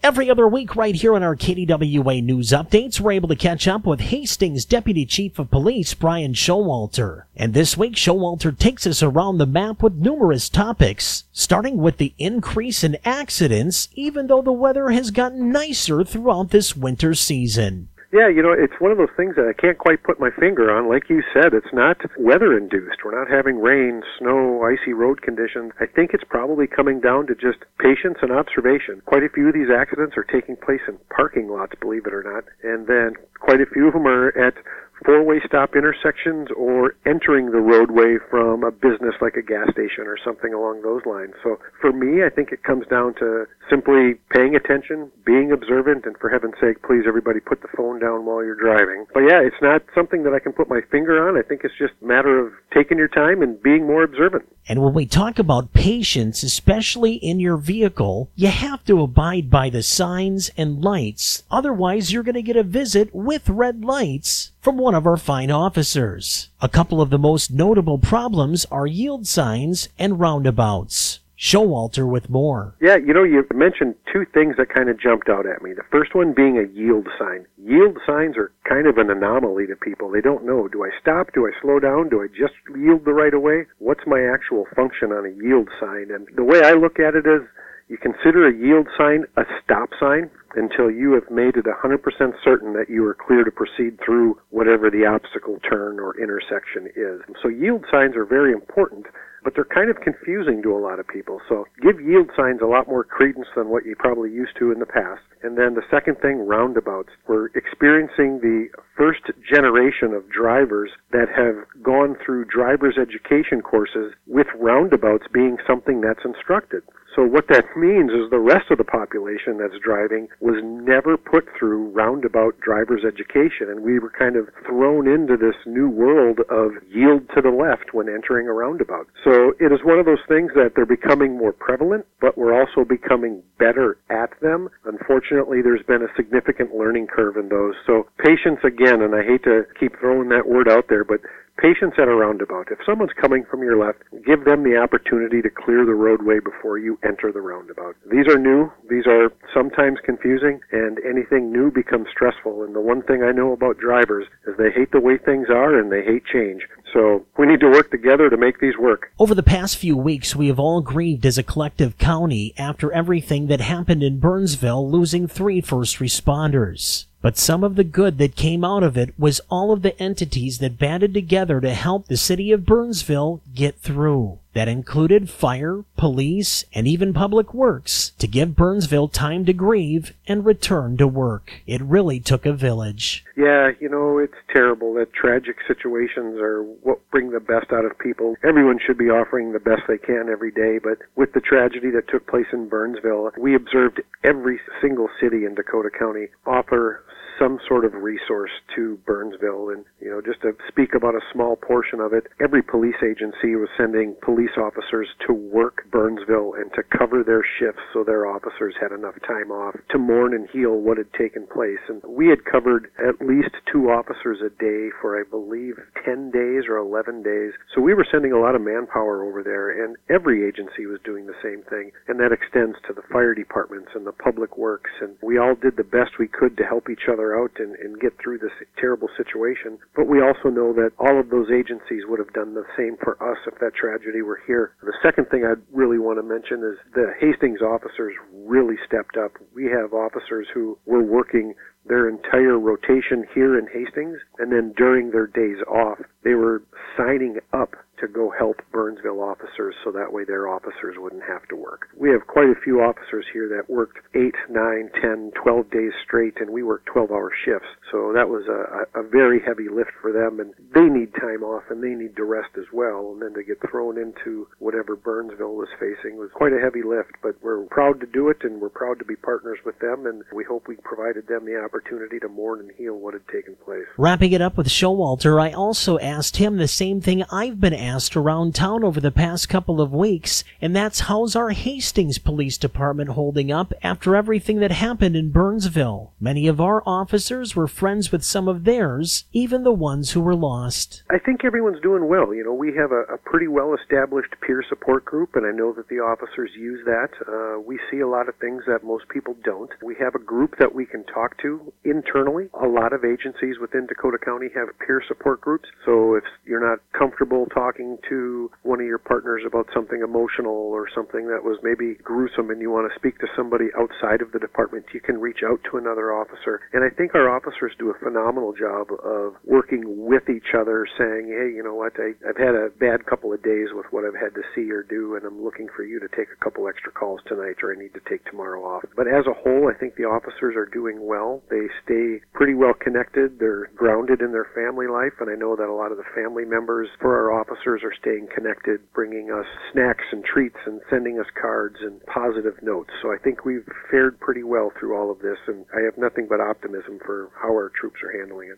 Every other week right here on our KDWA News Updates, we're able to catch up with Hastings Deputy Chief of Police Brian Showalter. And this week, Showalter takes us around the map with numerous topics, starting with the increase in accidents, even though the weather has gotten nicer throughout this winter season. Yeah, it's one of those things that I can't quite put my finger on. Like you said, it's not weather-induced. We're not having rain, snow, icy road conditions. I think it's probably coming down to just patience and observation. Quite a few of these accidents are taking place in parking lots, believe it or not, and then quite a few of them are at four-way stop intersections or entering the roadway from a business like a gas station or something along those lines. So for me, I think it comes down to simply paying attention, being observant, and for heaven's sake, please everybody put the phone down while you're driving. But yeah, it's not something that I can put my finger on. I think it's just a matter of taking your time and being more observant. And when we talk about patience, especially in your vehicle, you have to abide by the signs and lights. Otherwise, you're going to get a visit with red lights from one of our fine officers. A couple of the most notable problems are yield signs and roundabouts. Showalter with more. Yeah, you mentioned two things that kind of jumped out at me. The first one being a yield sign. Yield signs are kind of an anomaly to people. They don't know, do I stop? Do I slow down? Do I just yield the right of way? What's my actual function on a yield sign? And the way I look at it is, you consider a yield sign a stop sign until you have made it 100% certain that you are clear to proceed through whatever the obstacle, turn, or intersection is. So yield signs are very important, but they're kind of confusing to a lot of people. So give yield signs a lot more credence than what you probably used to in the past. And then the second thing, roundabouts. We're experiencing the first generation of drivers that have gone through driver's education courses with roundabouts being something that's instructed. So what that means is the rest of the population that's driving was never put through roundabout driver's education, and we were kind of thrown into this new world of yield to the left when entering a roundabout. So it is one of those things that they're becoming more prevalent, but we're also becoming better at them. Unfortunately, there's been a significant learning curve in those. So patience again, and I hate to keep throwing that word out there, but patience at a roundabout. If someone's coming from your left, give them the opportunity to clear the roadway before you enter the roundabout. These are new. These are sometimes confusing, and anything new becomes stressful. And the one thing I know about drivers is they hate the way things are and they hate change. So we need to work together to make these work. Over the past few weeks, we have all grieved as a collective county after everything that happened in Burnsville, losing 3 first responders. But some of the good that came out of it was all of the entities that banded together to help the city of Burnsville get through. That included fire, police, and even public works to give Burnsville time to grieve and return to work. It really took a village. Yeah, it's terrible that tragic situations are what bring the best out of people. Everyone should be offering the best they can every day, but with the tragedy that took place in Burnsville, we observed every single city in Dakota County offer some sort of resource to Burnsville. And, just to speak about a small portion of it, every police agency was sending police officers to work Burnsville and to cover their shifts so their officers had enough time off to mourn and heal what had taken place. And we had covered at least 2 officers a day for, I believe, 10 days or 11 days. So we were sending a lot of manpower over there, and every agency was doing the same thing. And that extends to the fire departments and the public works. And we all did the best we could to help each other out and get through this terrible situation. But we also know that all of those agencies would have done the same for us if that tragedy were here. The second thing I'd really want to mention is the Hastings officers really stepped up. We have officers who were working their entire rotation here in Hastings, and then during their days off, they were signing up to go help Burnsville officers so that way their officers wouldn't have to work. We have quite a few officers here that worked 8, 9, 10, 12 days straight, and we worked 12-hour shifts. So that was a very heavy lift for them, and they need time off and they need to rest as well. And then to get thrown into whatever Burnsville was facing was quite a heavy lift, but we're proud to do it, and we're proud to be partners with them, and we hope we provided them the opportunity opportunity to mourn and heal what had taken place. Wrapping it up with Showalter, I also asked him the same thing I've been asked around town over the past couple of weeks, and that's how's our Hastings Police Department holding up after everything that happened in Burnsville? Many of our officers were friends with some of theirs, even the ones who were lost. I think everyone's doing well. You know, we have a pretty well-established peer support group, and I know that the officers use that. We see a lot of things that most people don't. We have a group that we can talk to internally. A lot of agencies within Dakota County have peer support groups, so if you're not comfortable talking to one of your partners about something emotional or something that was maybe gruesome and you want to speak to somebody outside of the department, you can reach out to another officer. And I think our officers do a phenomenal job of working with each other, saying, hey, you know what, I've had a bad couple of days with what I've had to see or do, and I'm looking for you to take a couple extra calls tonight, or I need to take tomorrow off. But as a whole, I think the officers are doing well. They stay pretty well connected. They're grounded in their family life, and I know that a lot of the family members for our officers are staying connected, bringing us snacks and treats and sending us cards and positive notes. So I think we've fared pretty well through all of this, and I have nothing but optimism for how our troops are handling it.